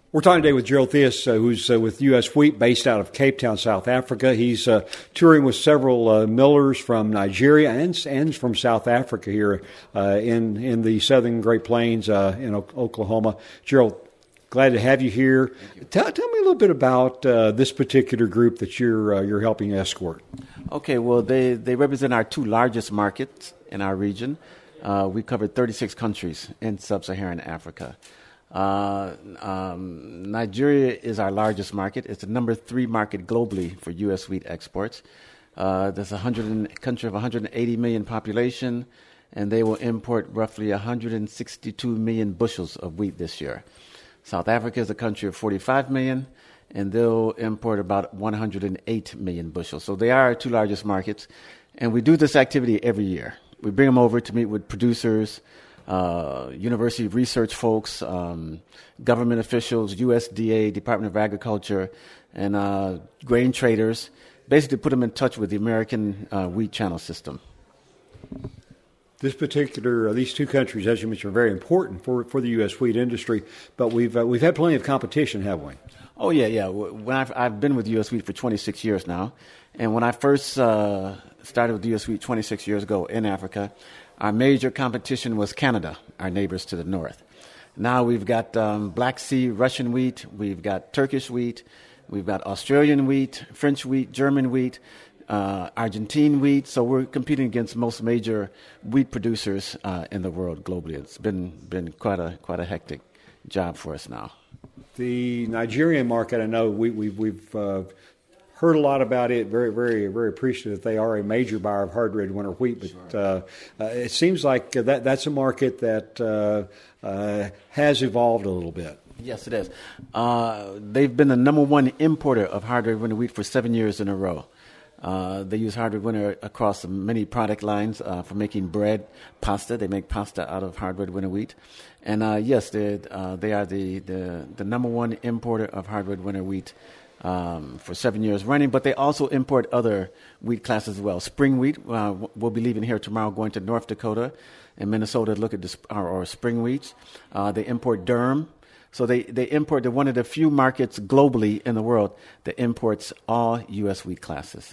We're talking today with Gerald Theus, who's with U.S. Wheat, based out of Cape Town, South Africa. He's touring with several millers from Nigeria and from South Africa here in the southern Great Plains in Oklahoma. Gerald, glad to have you here. Tell me a little bit about this particular group that you're helping escort. Okay, well, they represent our two largest markets in our region. We covered 36 countries in sub-Saharan Africa. Nigeria is our largest market. It's the number 3 market globally for U.S. wheat exports. There's a country of 180 million population, and they will import roughly 162 million bushels of wheat this year. South Africa is a country of 45 million, and they'll import about 108 million bushels. So they are our two largest markets, and we do this activity every year. We bring them over to meet with producers, university research folks, government officials, USDA, Department of Agriculture, and grain traders, basically put them in touch with the American wheat channel system. These two countries, as you mentioned, are very important for the U.S. wheat industry, but we've had plenty of competition, haven't we? Oh, yeah. When I've been with U.S. Wheat for 26 years now, and when I first started with U.S. Wheat 26 years ago in Africa, our major competition was Canada, our neighbors to the north. Now we've got Black Sea Russian wheat, we've got Turkish wheat, we've got Australian wheat, French wheat, German wheat, Argentine wheat. So we're competing against most major wheat producers in the world globally. It's been quite a hectic job for us now. The Nigerian market, I know we've heard a lot about it. Very, very, very appreciative that they are a major buyer of hard red winter wheat. But sure. It seems like that's a market that has evolved a little bit. Yes, it is. They've been the number 1 importer of hard red winter wheat for 7 years in a row. They use hard red winter across many product lines for making bread, pasta. They make pasta out of hard red winter wheat. And yes, they are the number 1 importer of hard red winter wheat for 7 years running, but they also import other wheat classes as well. Spring wheat, we'll be leaving here tomorrow, going to North Dakota and Minnesota to look at our spring wheats. They import durum. So they import, they're one of the few markets globally in the world that imports all U.S. wheat classes.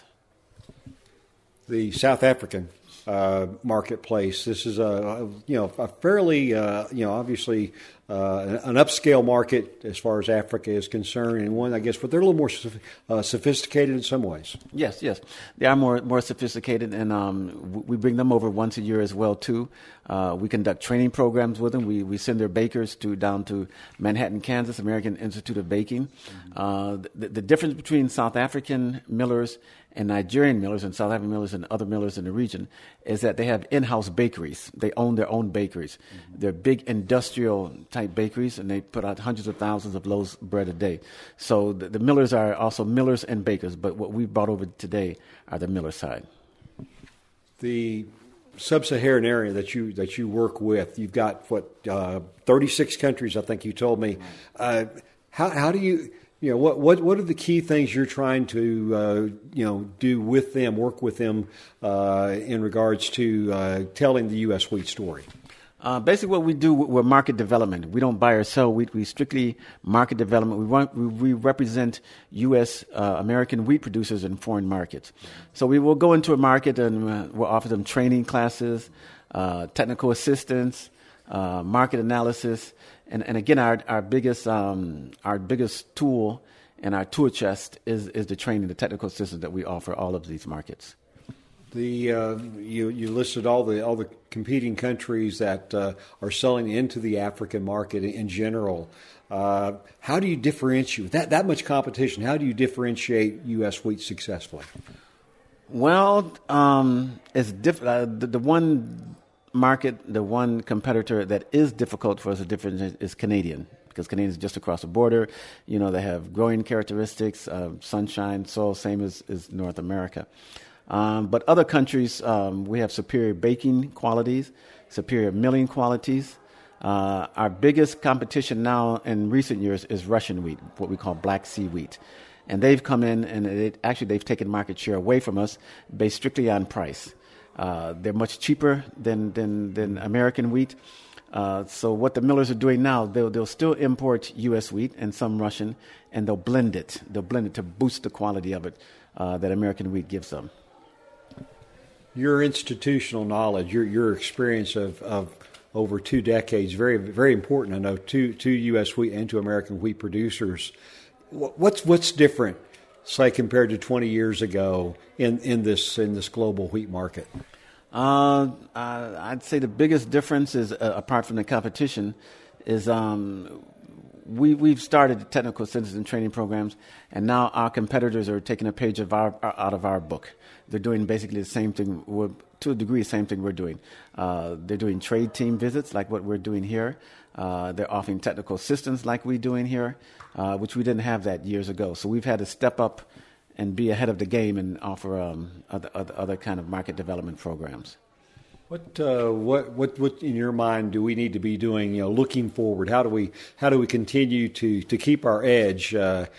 The South African marketplace. This is a fairly obviously an upscale market as far as Africa is concerned, and one I guess, but they're a little more sophisticated in some ways. Yes, they are more sophisticated, and we bring them over once a year as well too. We conduct training programs with them. We send their bakers down to Manhattan, Kansas, American Institute of Baking. The difference between South African millers and Nigerian millers and South African millers and other millers in the region is that they have in-house bakeries. They own their own bakeries. Mm-hmm. They're big industrial-type bakeries, and they put out hundreds of thousands of loaves of bread a day. So the millers are also millers and bakers, but what we brought over today are the miller side. The sub-Saharan area that you work with, you've got, 36 countries, I think you told me. How do you... what are the key things you're trying to do with them, work with them in regards to telling the U.S. wheat story? Basically, what we do, we're market development. We don't buy or sell wheat. We strictly market development. We represent U.S. American wheat producers in foreign markets. So we will go into a market and we'll offer them training classes, technical assistance, market analysis. And again, our biggest tool in our tool chest is the training, the technical assistance that we offer all of these markets. You listed all the competing countries that are selling into the African market in general. How do you differentiate that much competition? How do you differentiate U.S. wheat successfully? Well, it's the one market, the one competitor that is difficult for us to differentiate is Canadian, because Canadian is just across the border. They have growing characteristics, sunshine, soil, same as North America. But other countries, we have superior baking qualities, superior milling qualities. Our biggest competition now in recent years is Russian wheat, what we call Black Sea wheat. And they've come in and they've taken market share away from us based strictly on price. They're much cheaper than American wheat. So what the millers are doing now, they'll still import U.S. wheat and some Russian, and they'll blend it. They'll blend it to boost the quality of it that American wheat gives them. Your institutional knowledge, your experience of over 2 decades, very very important. I know to U.S. wheat and to American wheat producers. What's different, say, compared to 20 years ago in this global wheat market? I'd say the biggest difference is, apart from the competition, is we've started technical citizen training programs, and now our competitors are taking a page out of our book. They're doing basically the same thing, to a degree, the same thing we're doing. They're doing trade team visits like what we're doing here. They're offering technical assistance like we're doing here, which we didn't have that years ago. So we've had to step up and be ahead of the game and offer other kind of market development programs. What in your mind do we need to be doing? Looking forward, how do we continue to keep our edge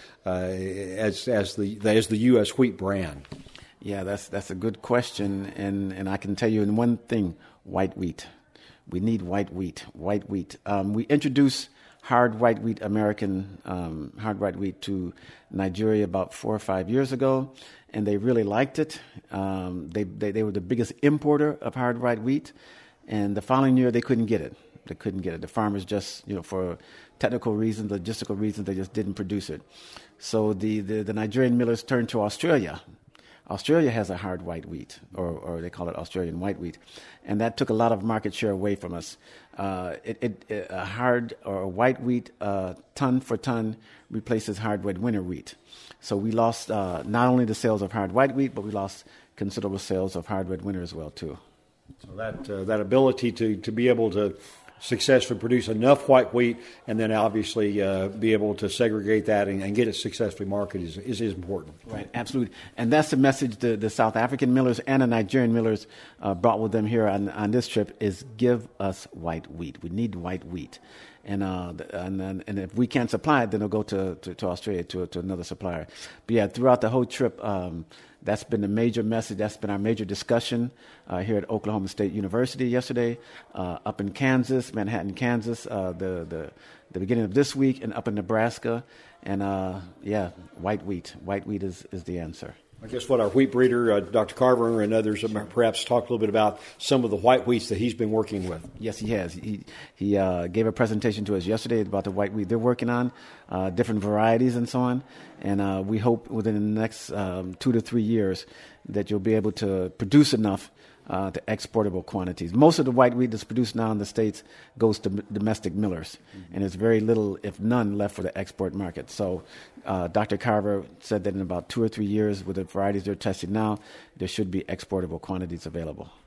as the U.S. wheat brand? Yeah, that's a good question, and I can tell you in one thing: white wheat. We need white wheat. White wheat. We introduced hard white wheat, American hard white wheat, to Nigeria about 4 or 5 years ago, and they really liked it. They were the biggest importer of hard white wheat, and the following year they couldn't get it. The farmers just, for technical reasons, logistical reasons, they just didn't produce it. So the Nigerian millers turned to Australia. Australia has a hard white wheat, or they call it Australian white wheat, and that took a lot of market share away from us. A hard or a white wheat, ton for ton, replaces hard red winter wheat. So we lost not only the sales of hard white wheat, but we lost considerable sales of hard red winter as well too. So that ability to be able to successfully produce enough white wheat and then obviously be able to segregate that and get it successfully marketed is important. Right, absolutely. And that's the message the South African millers and the Nigerian millers brought with them here on this trip is give us white wheat. We need white wheat. And if we can't supply it, then they'll go to Australia to another supplier. But yeah, throughout the whole trip, that's been the major message. That's been our major discussion here at Oklahoma State University yesterday, up in Kansas, Manhattan, Kansas, the beginning of this week, and up in Nebraska. And white wheat. White wheat is the answer. I guess what our wheat breeder, Dr. Carver, and others perhaps talk a little bit about some of the white wheats that he's been working with. Yes, he has. He gave a presentation to us yesterday about the white wheat they're working on, different varieties and so on. And we hope within the next 2 to 3 years that you'll be able to produce enough to exportable quantities. Most of the white wheat that's produced now in the States goes to domestic millers, and there's very little, if none, left for the export market. So Dr. Carver said that in about 2 or 3 years, with the varieties they're testing now, there should be exportable quantities available.